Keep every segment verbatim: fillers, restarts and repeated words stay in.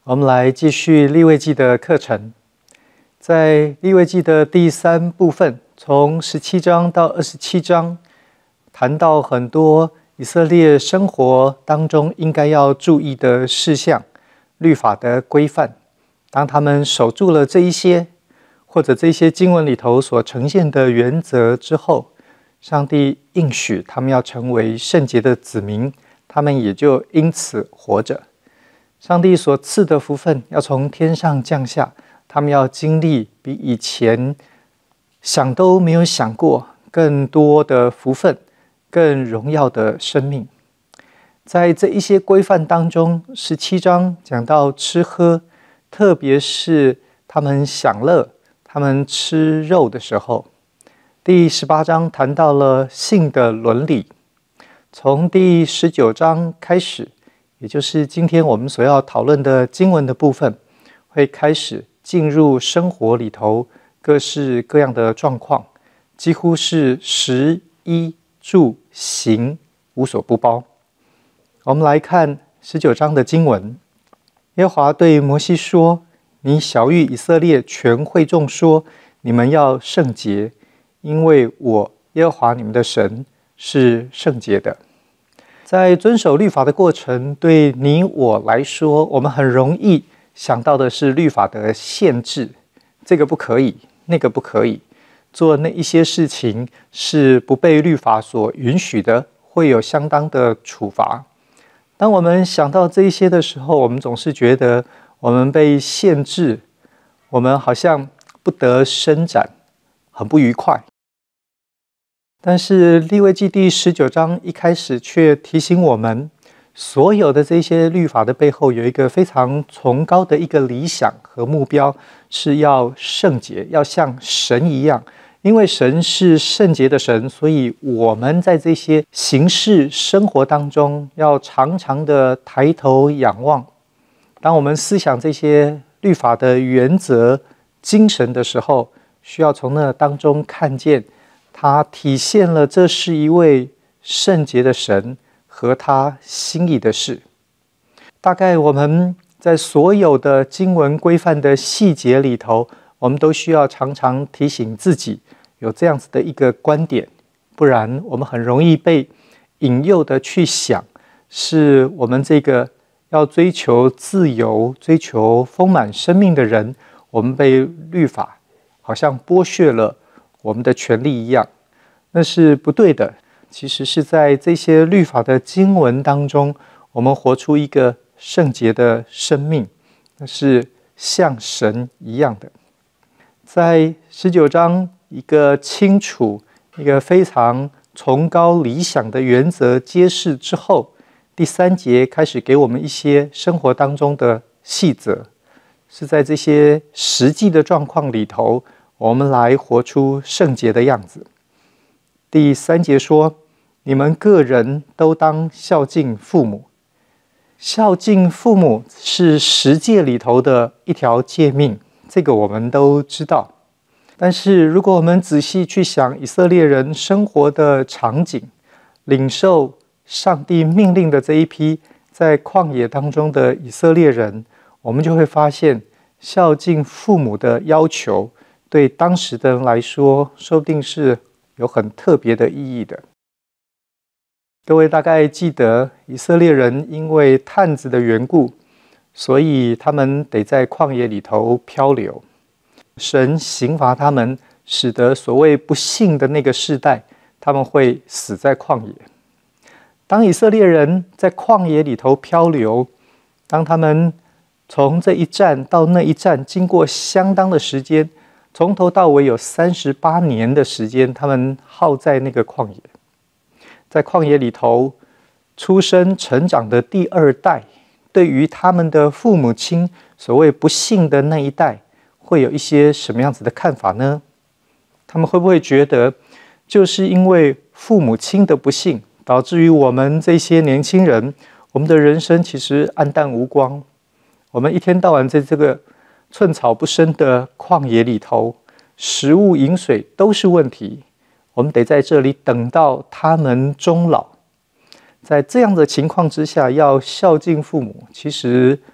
我们来继续利未记的课程。在利未记的第三部分，从十七章到二十七章，谈到很多以色列生活当中应该要注意的事项、律法的规范。当他们守住了这一些，或者这些经文里头所呈现的原则之后，上帝应许他们要成为圣洁的子民，他们也就因此活着。上帝所赐的福分要从天上降下，他们要经历比以前想都没有想过更多的福分，更荣耀的生命。在这一些规范当中，十七章讲到吃喝，特别是他们享乐，他们吃肉的时候。第十八章谈到了性的伦理。从第十九章开始，也就是今天我们所要讨论的经文的部分，会开始进入生活里头各式各样的状况，几乎是食衣住行无所不包。我们来看十九章的经文。耶和华对摩西说：你晓谕以色列全会众说，你们要圣洁，因为我耶和华你们的神是圣洁的。在遵守律法的过程，对你我来说，我们很容易想到的是律法的限制，这个不可以，那个不可以，做那一些事情是不被律法所允许的，会有相当的处罚。当我们想到这一些的时候，我们总是觉得我们被限制，我们好像不得伸展，很不愉快。但是利未记第十九章一开始却提醒我们，所有的这些律法的背后有一个非常崇高的一个理想和目标，是要圣洁，要像神一样。因为神是圣洁的神，所以我们在这些行事生活当中要常常的抬头仰望。当我们思想这些律法的原则精神的时候，需要从那当中看见它体现了这是一位圣洁的神和他心意的事。大概我们在所有的经文规范的细节里头，我们都需要常常提醒自己有这样子的一个观点，不然我们很容易被引诱的去想，是我们这个要追求自由、追求丰满生命的人，我们被律法好像剥削了我们的权利一样，那是不对的。其实是在这些律法的经文当中，我们活出一个圣洁的生命，那是像神一样的。在十九章一个清楚、一个非常崇高理想的原则揭示之后，第三节开始给我们一些生活当中的细则，是在这些实际的状况里头，我们来活出圣洁的样子。第三节说，你们个人都当孝敬父母。孝敬父母是十诫里头的一条诫命，这个我们都知道。但是如果我们仔细去想以色列人生活的场景，领受上帝命令的这一批在旷野当中的以色列人，我们就会发现孝敬父母的要求对当时的人来说，说不定是有很特别的意义的。各位大概记得，以色列人因为探子的缘故，所以他们得在旷野里头漂流。神刑罚他们，使得所谓不幸的那个世代，他们会死在旷野。当以色列人在旷野里头漂流，当他们从这一站到那一站，经过相当的时间，从头到尾有三十八年的时间，他们耗在那个旷野。在旷野里头出生成长的第二代，对于他们的父母亲所谓不幸的那一代，会有一些什么样子的看法呢？他们会不会觉得，就是因为父母亲的不幸，导致于我们这些年轻人，我们的人生其实暗淡无光，我们一天到晚在这个寸草不生的旷野里头，食物饮水都是问题，我们得在这里等到他们终老。在这样的情况之下，要孝敬父母，其实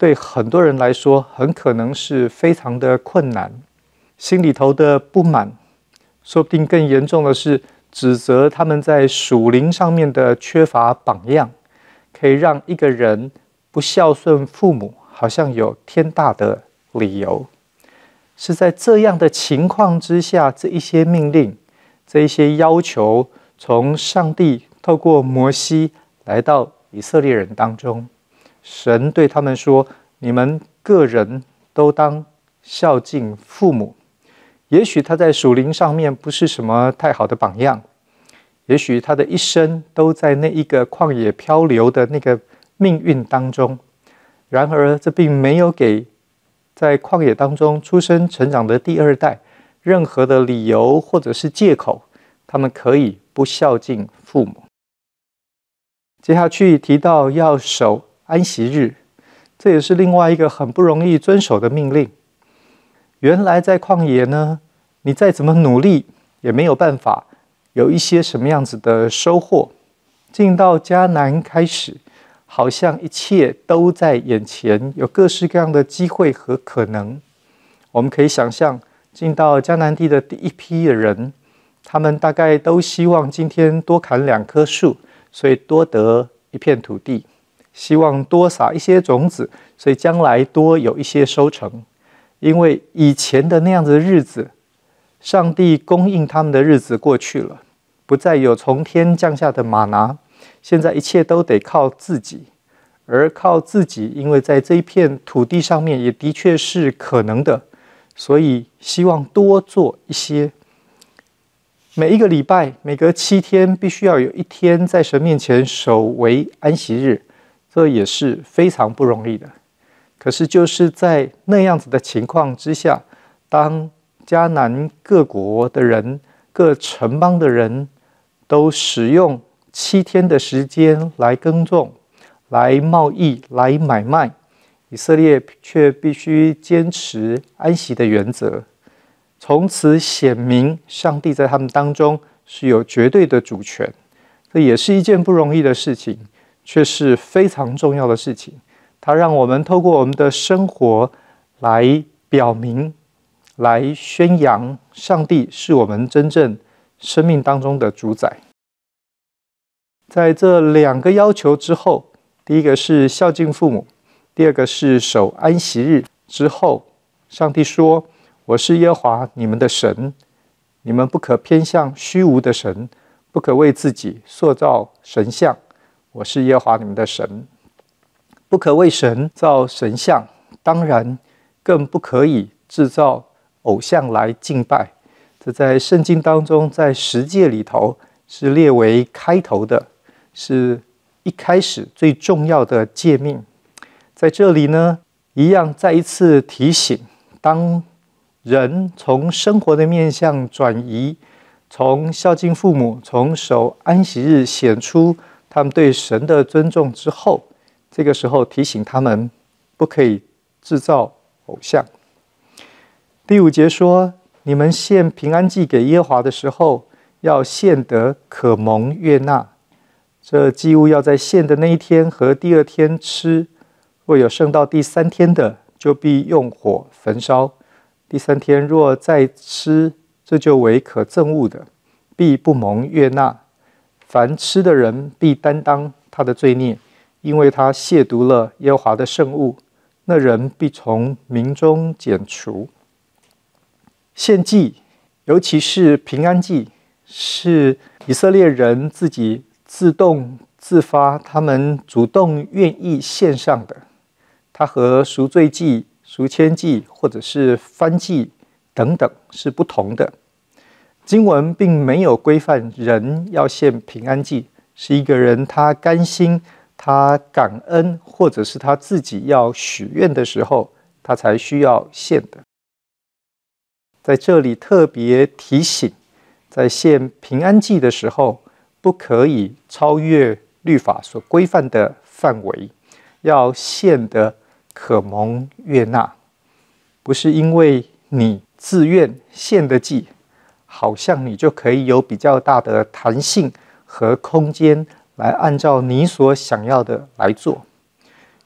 对很多人来说，很可能是非常的困难，心里头的不满，说不定更严重的是指责他们在属灵上面的缺乏榜样，可以让一个人不孝顺父母，好像有天大的理由。是在这样的情况之下，这一些命令，这一些要求，从上帝透过摩西来到以色列人当中，神对他们说：你们个人都当孝敬父母。也许他在属灵上面不是什么太好的榜样，也许他的一生都在那一个旷野漂流的那个命运当中。然而这并没有给在旷野当中出生成长的第二代任何的理由或者是借口，他们可以不孝敬父母。接下去提到要守安息日，这也是另外一个很不容易遵守的命令。原来在旷野呢，你再怎么努力也没有办法有一些什么样子的收获。进到迦南开始，好像一切都在眼前，有各式各样的机会和可能。我们可以想象，进到迦南地的第一批的人，他们大概都希望今天多砍两棵树，所以多得一片土地，希望多撒一些种子，所以将来多有一些收成。因为以前的那样子的日子，上帝供应他们的日子过去了，不再有从天降下的玛拿，现在一切都得靠自己。而靠自己，因为在这一片土地上面也的确是可能的，所以希望多做一些。每一个礼拜，每隔七天，必须要有一天在神面前守为安息日，这也是非常不容易的。可是就是在那样子的情况之下，当迦南各国的人、各城邦的人都使用七天的时间来耕种、来贸易、来买卖，以色列却必须坚持安息的原则。从此显明上帝在他们当中是有绝对的主权，这也是一件不容易的事情，却是非常重要的事情。它让我们透过我们的生活来表明、来宣扬上帝是我们真正生命当中的主宰。在这两个要求之后，第一个是孝敬父母，第二个是守安息日之后，上帝说：我是耶和华你们的神，你们不可偏向虚无的神，不可为自己塑造神像。我是耶和华你们的神，不可为神造神像，当然更不可以制造偶像来敬拜。这在圣经当中，在十诫里头是列为开头的，是一开始最重要的诫命。在这里呢，一样再一次提醒，当人从生活的面向转移，从孝敬父母，从守安息日显出他们对神的尊重之后，这个时候提醒他们不可以制造偶像。第五节说：你们献平安祭给耶和华的时候，要献得可蒙悦纳。这祭物要在献的那一天和第二天吃，若有剩到第三天的，就必用火焚烧。第三天若再吃，这就为可憎恶的，必不蒙悦纳。凡吃的人必担当他的罪孽，因为他亵渎了耶和华的圣物，那人必从民中剪除。献祭，尤其是平安祭，是以色列人自己自动自发，他们主动愿意献上的。它和赎罪祭、赎愆祭或者是燔祭等等是不同的。经文并没有规范人要献平安祭，是一个人他甘心、他感恩，或者是他自己要许愿的时候，他才需要献的。在这里特别提醒，在献平安祭的时候，不可以超越律法所规范的范围，要献的可蒙悦纳。不是因为你自愿献的祭，好像你就可以有比较大的弹性和空间来按照你所想要的来做。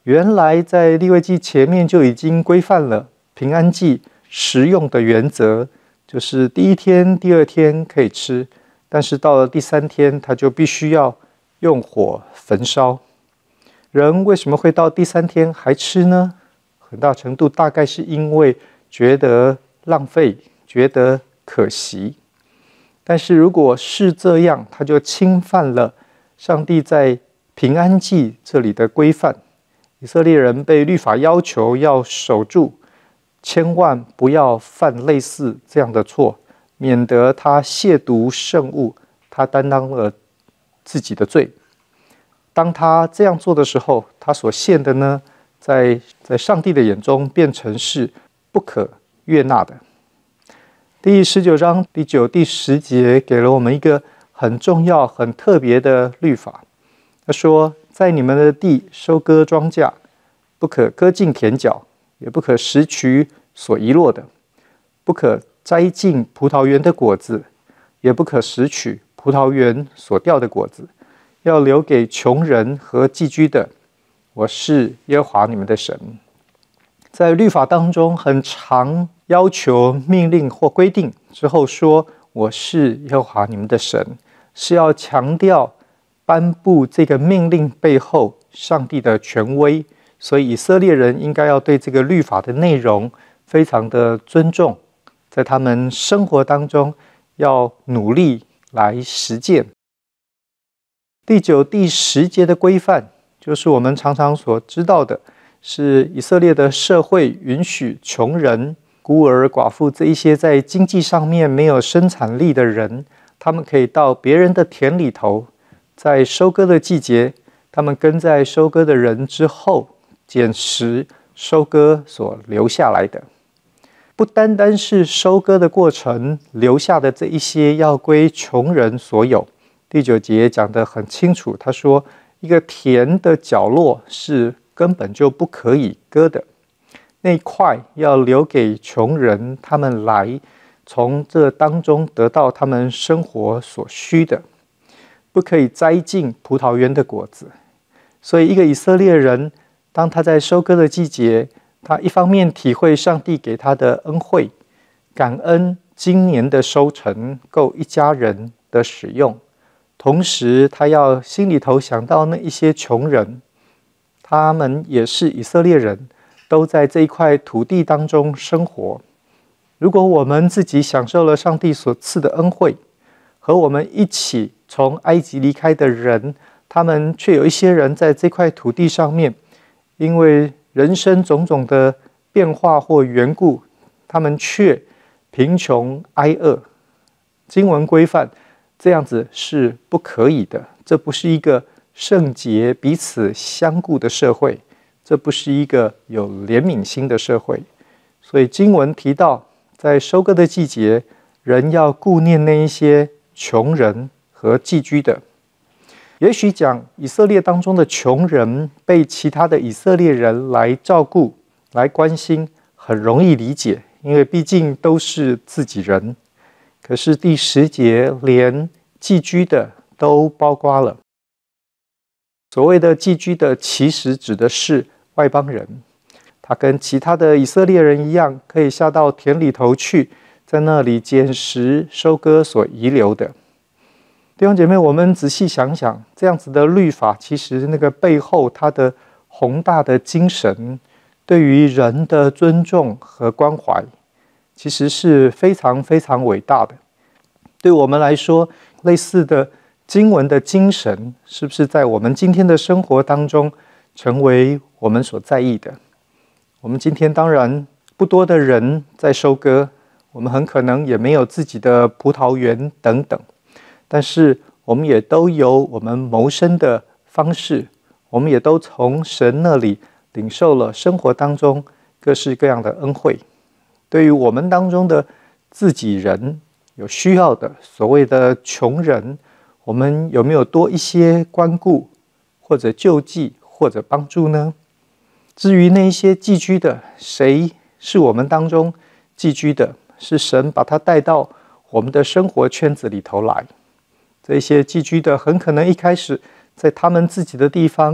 原来在利未记前面就已经规范了平安祭食用的原则，就是第一天、第二天可以吃，但是到了第三天，他就必须要用火焚烧。人为什么会到第三天还吃呢？很大程度大概是因为觉得浪费，觉得可惜。但是如果是这样，他就侵犯了上帝在平安祭这里的规范。以色列人被律法要求要守住，千万不要犯类似这样的错，免得他亵渎圣物，他担当了自己的罪。当他这样做的时候，他所献的呢，在在上帝的眼中变成是不可悦纳的。第十九章第九、第十节给了我们一个很重要、很特别的律法。他说，在你们的地收割庄稼，不可割尽田角，也不可拾取所遗落的，不可摘尽葡萄园的果子，也不可拾取葡萄园所掉的果子，要留给穷人和寄居的。我是耶和华你们的神。在律法当中，很常要求、命令或规定之后说，我是耶和华你们的神，是要强调颁布这个命令背后上帝的权威。所以以色列人应该要对这个律法的内容非常的尊重，在他们生活当中要努力来实践。第九、第十节的规范，就是我们常常所知道的，是以色列的社会允许穷人、孤儿、寡妇这一些在经济上面没有生产力的人，他们可以到别人的田里头，在收割的季节，他们跟在收割的人之后，捡拾收割所留下来的。不单单是收割的过程留下的这一些要归穷人所有。第九节讲得很清楚，他说一个田的角落是根本就不可以割的，那一块要留给穷人，他们来从这当中得到他们生活所需的，不可以摘尽葡萄园的果子。所以一个以色列人，当他在收割的季节，他一方面体会上帝给他的恩惠，感恩今年的收成够一家人的使用，同时他要心里头想到那一些穷人，他们也是以色列人，都在这一块土地当中生活。如果我们自己享受了上帝所赐的恩惠，和我们一起从埃及离开的人，他们却有一些人在这块土地上面，因为人生种种的变化或缘故，他们却贫穷挨饿。经文规范这样子是不可以的，这不是一个圣洁彼此相顾的社会，这不是一个有怜悯心的社会。所以经文提到，在收割的季节，人要顾念那一些穷人和寄居的。也许讲以色列当中的穷人被其他的以色列人来照顾、来关心，很容易理解，因为毕竟都是自己人。可是第十节连寄居的都包括了。所谓的寄居的，其实指的是外邦人，他跟其他的以色列人一样，可以下到田里头去，在那里捡拾收割所遗留的。弟兄姐妹，我们仔细想想，这样子的律法，其实那个背后它的宏大的精神，对于人的尊重和关怀，其实是非常非常伟大的。对我们来说，类似的经文的精神，是不是在我们今天的生活当中成为我们所在意的？我们今天当然不多的人在收割，我们很可能也没有自己的葡萄园等等，但是我们也都有我们谋生的方式，我们也都从神那里领受了生活当中各式各样的恩惠。对于我们当中的自己人有需要的所谓的穷人，我们有没有多一些关顾或者救济或者帮助呢？至于那一些寄居的，谁是我们当中寄居的？是神把他带到我们的生活圈子里头来。这些寄居的很可能一开始在他们自己的地方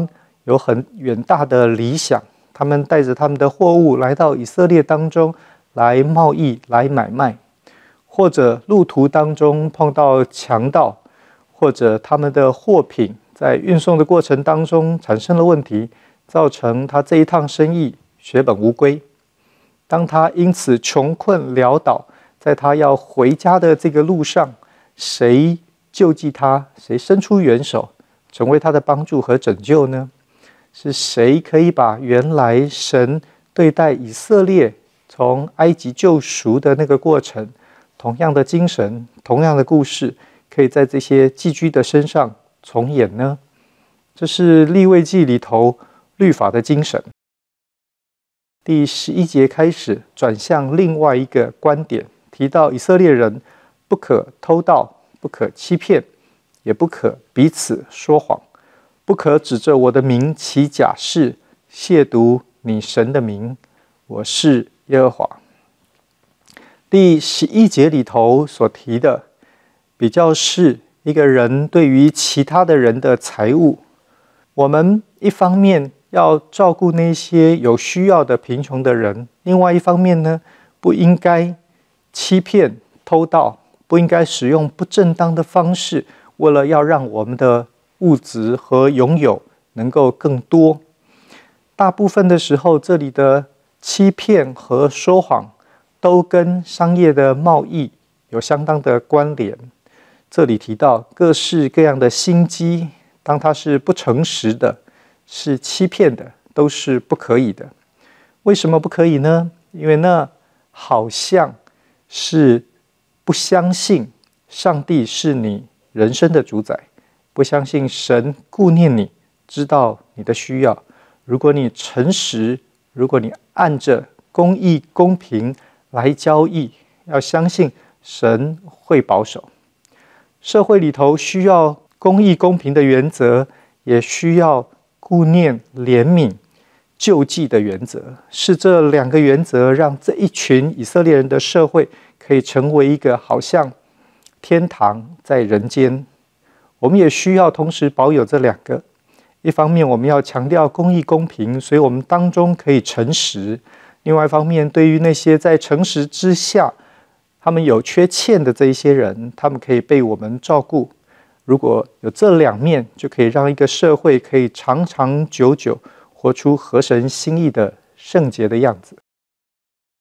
有很远大的理想，他们带着他们的货物来到以色列当中来贸易、来买卖，或者路途当中碰到强盗，或者他们的货品在运送的过程当中产生了问题，造成他这一趟生意血本无归。当他因此穷困潦倒，在他要回家的这个路上，谁救济他？谁伸出援手，成为他的帮助和拯救呢？是谁可以把原来神对待以色列从埃及救赎的那个过程，同样的精神，同样的故事，可以在这些寄居的身上重演呢？这是利未记里头律法的精神。第十一节开始转向另外一个观点，提到以色列人不可偷盗，不可欺骗，也不可彼此说谎，不可指着我的名起假誓，亵渎你神的名，我是耶和华。第十一节里头所提的，比较是一个人对于其他的人的财物，我们一方面要照顾那些有需要的贫穷的人，另外一方面呢，不应该欺骗、偷盗，不应该使用不正当的方式，为了要让我们的物质和拥有能够更多。大部分的时候，这里的欺骗和说谎都跟商业的贸易有相当的关联。这里提到各式各样的心机，当它是不诚实的，是欺骗的，都是不可以的。为什么不可以呢？因为那好像是不相信上帝是你人生的主宰，不相信神顾念你，知道你的需要。如果你诚实，如果你按着公义公平来交易，要相信神会保守。社会里头需要公义公平的原则，也需要顾念怜悯救济的原则，是这两个原则让这一群以色列人的社会可以成为一个好像天堂在人间。我们也需要同时保有这两个，一方面我们要强调公义公平，所以我们当中可以诚实；另外一方面，对于那些在诚实之下他们有缺欠的这一些人，他们可以被我们照顾。如果有这两面，就可以让一个社会可以长长久久活出合神心意的圣洁的样子。